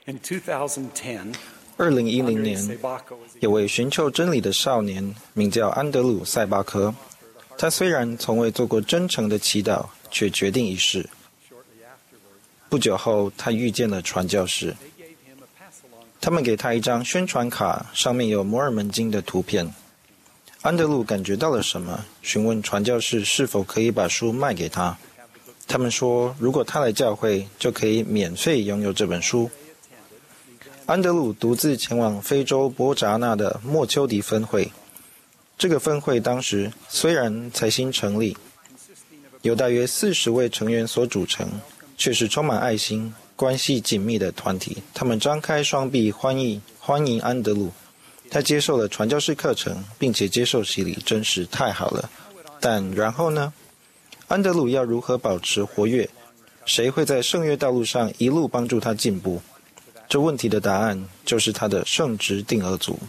2010年，有位寻求真理的少年，名叫安德鲁·塞巴科。他虽然从未做过真诚的祈祷，却决定一试。不久后，他遇见了传教士。他们给他一张宣传卡，上面有摩尔门经的图片。安德鲁感觉到了什么，询问传教士是否可以把书卖给他。他们说，如果他来教会，就可以免费拥有这本书。安德鲁独自前往非洲波札那的莫丘迪分会。这个分会当时虽然才新成立，由大约40位成员所组成，却是充满爱心、关系紧密的团体。他们张开双臂欢迎安德鲁。他接受了传教士课程，并且接受洗礼，真是太好了。但然后呢？安德鲁要如何保持活跃？谁会在圣约道路上一路帮助他进步？这问题的答案就是他的圣职定额组。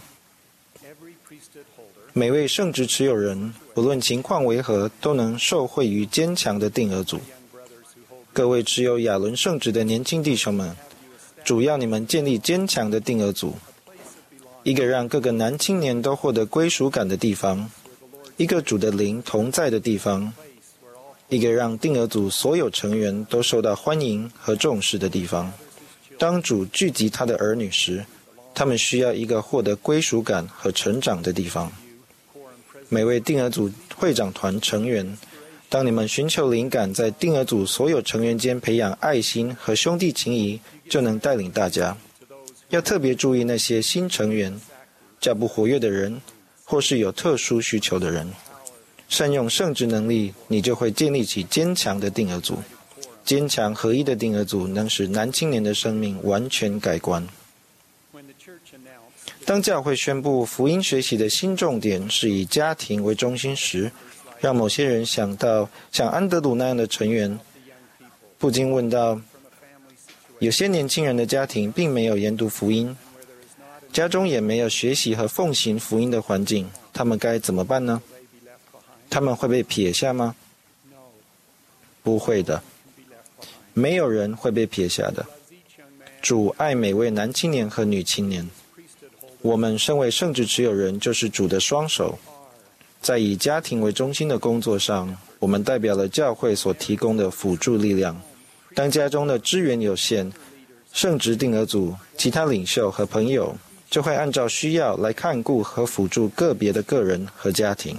每位圣职持有人，不论情况为何，都能受惠于坚强的定额组。各位持有亚伦圣职的年轻弟兄们，主要你们建立坚强的定额组，一个让各个男青年都获得归属感的地方，一个主的灵同在的地方，一个让定额组所有成员都受到欢迎和重视的地方。当主聚集他的儿女时，他们需要一个获得归属感和成长的地方。每位定额组会长团成员，当你们寻求灵感，在定额组所有成员间培养爱心和兄弟情谊，就能带领大家。要特别注意那些新成员、较不活跃的人，或是有特殊需求的人。善用圣职能力，你就会建立起坚强的定额组。坚强合一的定额组能使男青年的生命完全改观。当教会宣布福音学习的新重点是以家庭为中心时，让某些人想到像安德鲁那样的成员，不禁问道：有些年轻人的家庭并没有研读福音，家中也没有学习和奉行福音的环境，他们该怎么办呢？他们会被撇下吗？不会的，没有人会被撇下的。主爱每位男青年和女青年。我们身为圣职持有人，就是主的双手。在以家庭为中心的工作上，我们代表了教会所提供的辅助力量。当家中的资源有限，圣职定额组、其他领袖和朋友就会按照需要来看顾和辅助个别的个人和家庭。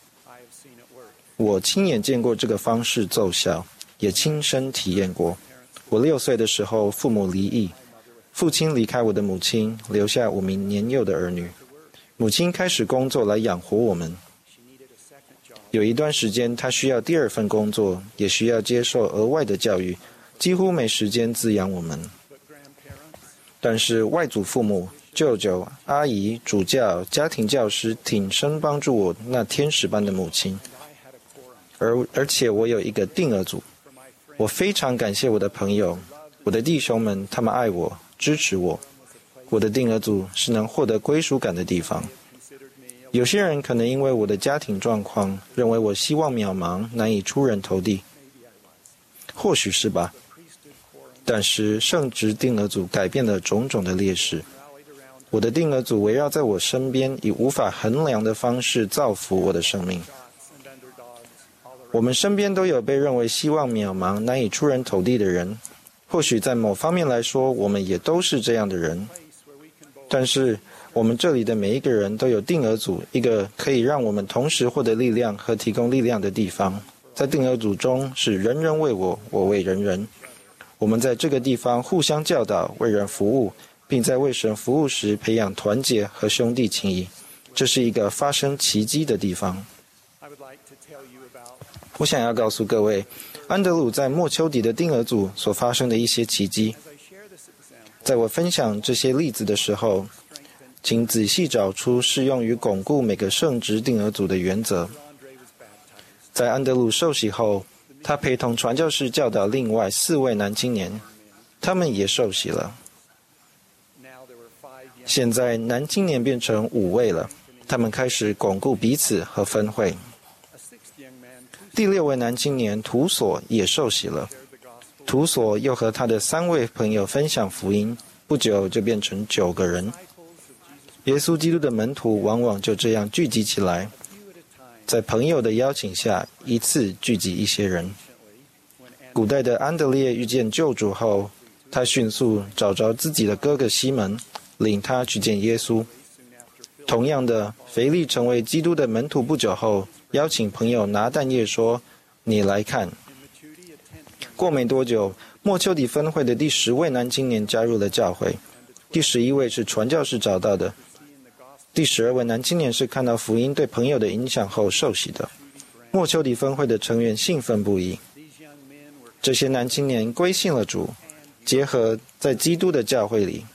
我亲眼见过这个方式奏效，也亲身体验过。我6岁的时候，父母离异，父亲离开我的母亲，留下5名年幼的儿女。母亲开始工作来养活我们。有一段时间，她需要第2份工作，也需要接受额外的教育，几乎没时间滋养我们。但是外祖父母、舅舅、阿姨、主教、家庭教师挺身帮助我那天使般的母亲。而且我有一个定额组。我非常感谢我的朋友，我的弟兄们，他们爱我，支持我。我的定额组是能获得归属感的地方。有些人可能因为我的家庭状况，认为我希望渺茫，难以出人头地。或许是吧。但是圣职定额组改变了种种的劣势。我的定额组围绕在我身边，以无法衡量的方式造福我的生命。我们身边都有被认为希望渺茫、难以出人头地的人。或许在某方面来说，我们也都是这样的人。但是我们这里的每一个人都有定额组，一个可以让我们同时获得力量和提供力量的地方。在定额组中是人人为我，我为人人。我们在这个地方互相教导，为人服务，并在为神服务时培养团结和兄弟情谊。这是一个发生奇迹的地方。我想要告诉各位，安德鲁在莫丘迪的定额组所发生的一些奇迹。在我分享这些例子的时候，请仔细找出适用于巩固每个圣职定额组的原则。在安德鲁受洗后，他陪同传教士教导另外4位男青年，他们也受洗了。现在男青年变成5位了，他们开始巩固彼此和分会。第6位男青年图索也受洗了。图索又和他的3位朋友分享福音， 不久就变成9个人。耶稣基督的门徒往往就这样聚集起来，在朋友的邀请下，一次聚集一些人。古代的安德烈遇见救主后，他迅速找着自己的哥哥西门，领他去见耶稣。同样的，腓力成为基督的门徒不久后，邀请朋友拿但业说：“你来看。”过没多久，莫丘底分会的第10位男青年加入了教会，第11位是传教士找到的，第12位男青年是看到福音对朋友的影响后受洗的。莫丘底分会的成员兴奋不已。这些男青年归信了主，结合在基督的教会里。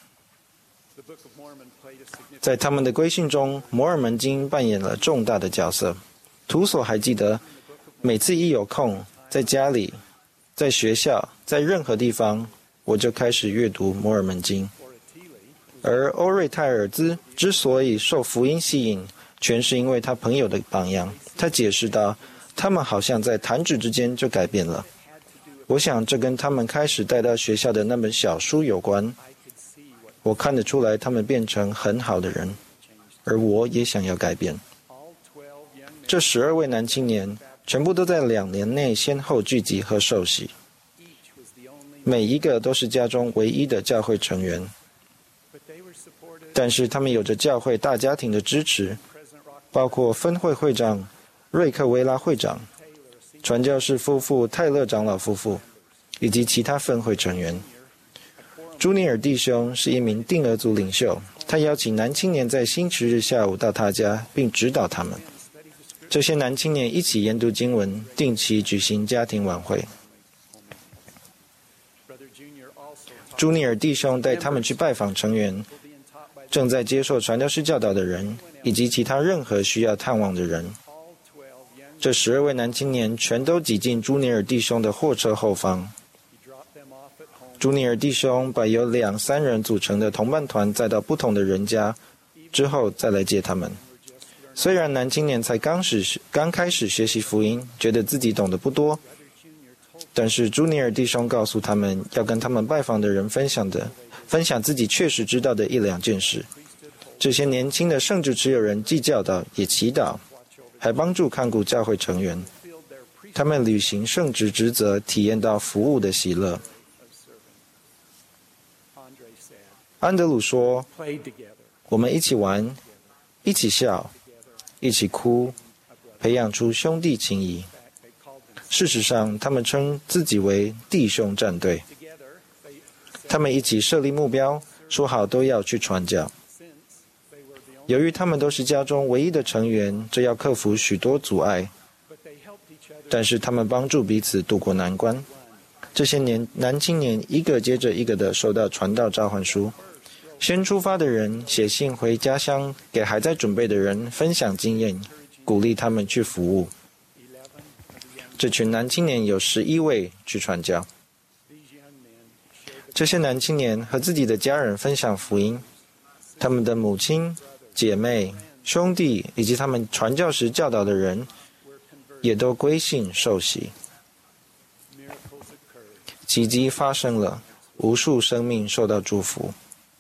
在他们的归信中，摩尔门经扮演了重大的角色。图所还记得，每次一有空，在家里、在学校、在任何地方，我就开始阅读摩尔门经。而欧瑞泰尔兹之所以受福音吸引，全是因为他朋友的榜样。他解释道，他们好像在弹指之间就改变了。我想这跟他们开始带到学校的那本小书有关。我看得出来他们变成很好的人，而我也想要改变。这12位男青年全部都在2年内先后聚集和受洗，每一个都是家中唯一的教会成员，但是他们有着教会大家庭的支持，包括分会会长瑞克维拉会长、传教士夫妇泰勒长老夫妇以及其他分会成员。朱尼尔弟兄是一名定额组领袖，他邀请男青年在星期日下午到他家，并指导他们。这些男青年一起研读经文，定期举行家庭晚会。朱尼尔弟兄带他们去拜访成员，正在接受传教士教导的人，以及其他任何需要探望的人。这12位男青年全都挤进朱尼尔弟兄的货车后方。朱尼尔弟兄把由2、3人组成的同伴团载到不同的人家，之后再来接他们。虽然男青年才刚开始学习福音，觉得自己懂得不多，但是朱尼尔弟兄告诉他们，要跟他们拜访的人分享自己确实知道的1、2件事。这些年轻的圣职持有人既教导也祈祷，还帮助看顾教会成员。他们履行圣职职责，体验到服务的喜乐。安德鲁说，我们一起玩，一起笑，一起哭，培养出兄弟情谊。事实上，他们称自己为弟兄战队。他们一起设立目标，说好都要去传教。由于他们都是家中唯一的成员，这要克服许多阻碍，但是他们帮助彼此渡过难关。这些男青年一个接着一个的收到传道召唤书，先出发的人写信回家乡，给还在准备的人分享经验，鼓励他们去服务。这群男青年有11位去传教。这些男青年和自己的家人分享福音，他们的母亲、姐妹、兄弟以及他们传教时教导的人，也都归信受洗。奇迹发生了，无数生命受到祝福。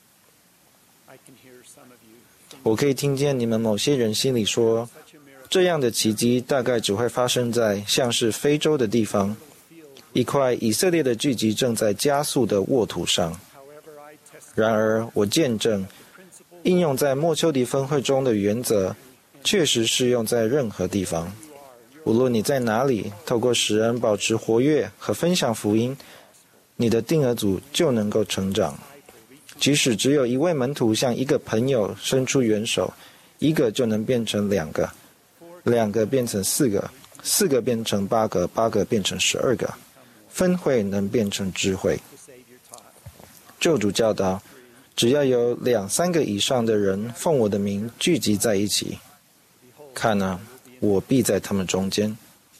我可以听见你们某些人心里说，这样的奇迹大概只会发生在像是非洲的地方，一块以色列的聚集正在加速的沃土上。然而，我见证，应用在莫丘迪分会中的原则，确实适用在任何地方。无论你在哪里，透过使人保持活跃和分享福音，你的定额组就能够成长。即使只有1位门徒向1个朋友伸出援手，1个就能变成2个，2个变成4个，4个变成8个，8个变成12个，分会能变成支会。救主教导，只要有2、3个以上的人奉我的名聚集在一起，看啊，我必在他们中间。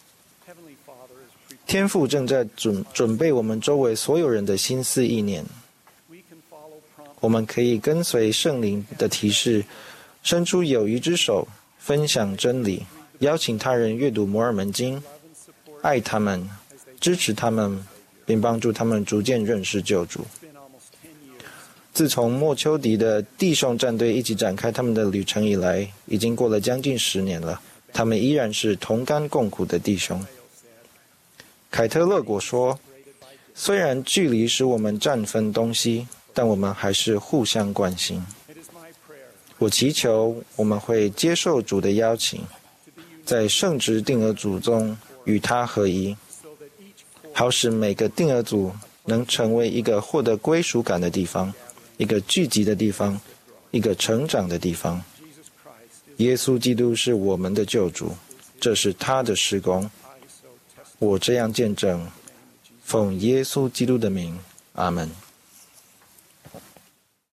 天父正在准备我们周围所有人的心思意念。我们可以跟随圣灵的提示，伸出友谊之手，分享真理，邀请他人阅读摩尔门经，爱他们，支持他们，并帮助他们逐渐认识救主。 自从莫丘迪的弟兄战队一起展开他们的旅程以来，已经过了将近10年了，他们依然是同甘共苦的弟兄。凯特勒果说，虽然距离使我们占分东西，但我们还是互相关心。我祈求我们会接受主的邀请，在圣职定额组中与他合一，好使每个定额组能成为一个获得归属感的地方，一个聚集的地方，一个成长的地方。耶稣基督是我们的救主，这是他的事工。我这样见证，奉耶稣基督的名，阿们。